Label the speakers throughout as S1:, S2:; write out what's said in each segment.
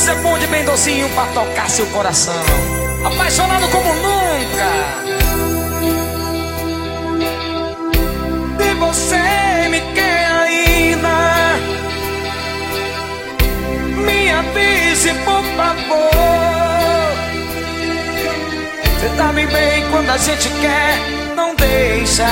S1: Esse é bom de bem docinho pra tocar seu coração. Apaixonado como nunca. Se você me quer ainda, me avise por favor. Você sabe bem quando a gente quer, não deixa.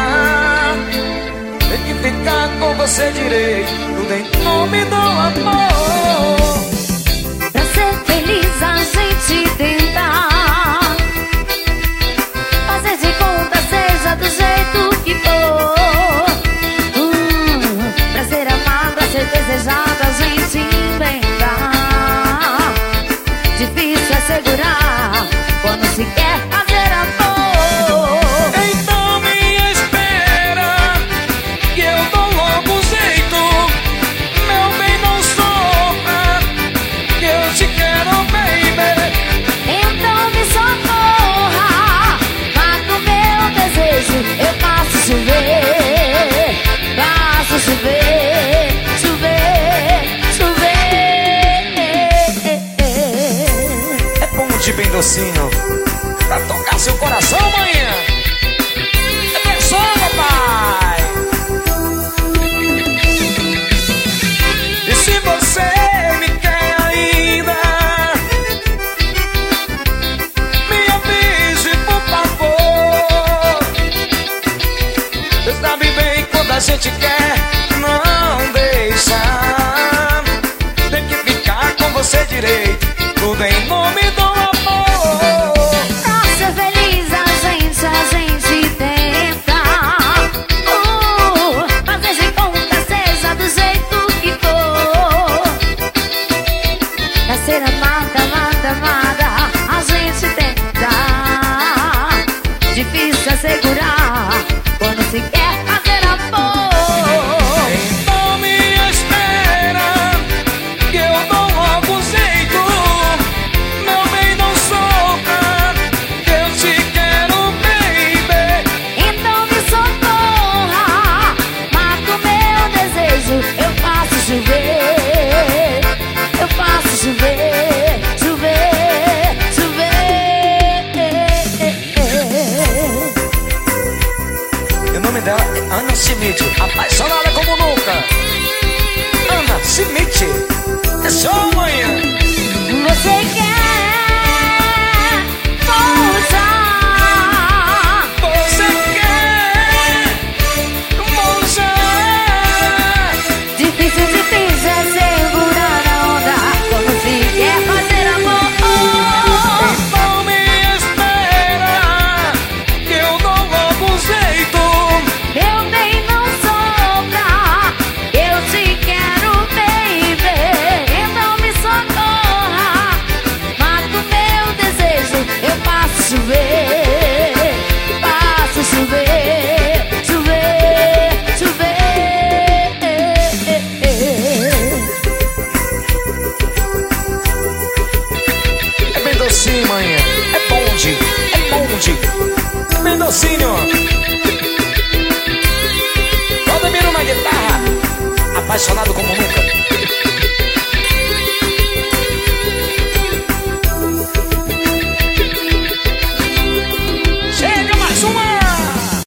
S1: Tem que ficar com você direito, tudo em nome do amor.
S2: Pra ser feliz a gente tentar fazer de conta, seja do jeito que for. Pra ser amado, a ser desejado, a gente inventar. Difícil é segurar quando se quer fazer amor.
S1: Então me espera, que eu dou logo um jeito. Meu bem, não sofra, que eu te quero, baby.
S2: Então me socorra, mata o meu desejo. Eu faço chover, faço chover, chover, chover.
S1: É bom de bem docinho pra tocar seu coração, manhã. É pressão, papai. E se você me quer ainda, me avise, por favor. Você sabe bem quando a gente quer, não deixa. Tem que ficar com você direito, tudo em nome do amor.
S2: Pra ser feliz a gente tenta fazer de conta, seja do jeito que for. Pra ser amada, amada, amada, a gente tenta. Difícil é segurar quando se quer fazer amor.
S1: Então me espera, que eu dou logo um jeito. Meu bem, não sofra, que eu te quero, baby.
S2: Então me socorra, mata o meu desejo. Eu faço chover, eu faço chover, chover, chover.
S1: E o nome dela é Ana Schmidt, apaixonada como nunca. Ana Schmidt, é só amanhã.
S2: Você quer pousar,
S1: Você quer mostrar.
S2: difícil, difícil é segurar a onda quando se quer fazer amor.
S1: Então me espera, que eu dou logo um jeito.
S2: Meu bem, não sobra, eu te quero, baby. Então me socorra, mata o meu desejo. Eu faço chover, faço chover, chover, chover.
S1: É bem docinho, manhã. É bonde, é bonde. É bem docinho. Valdemiro na guitarra, apaixonado como nunca.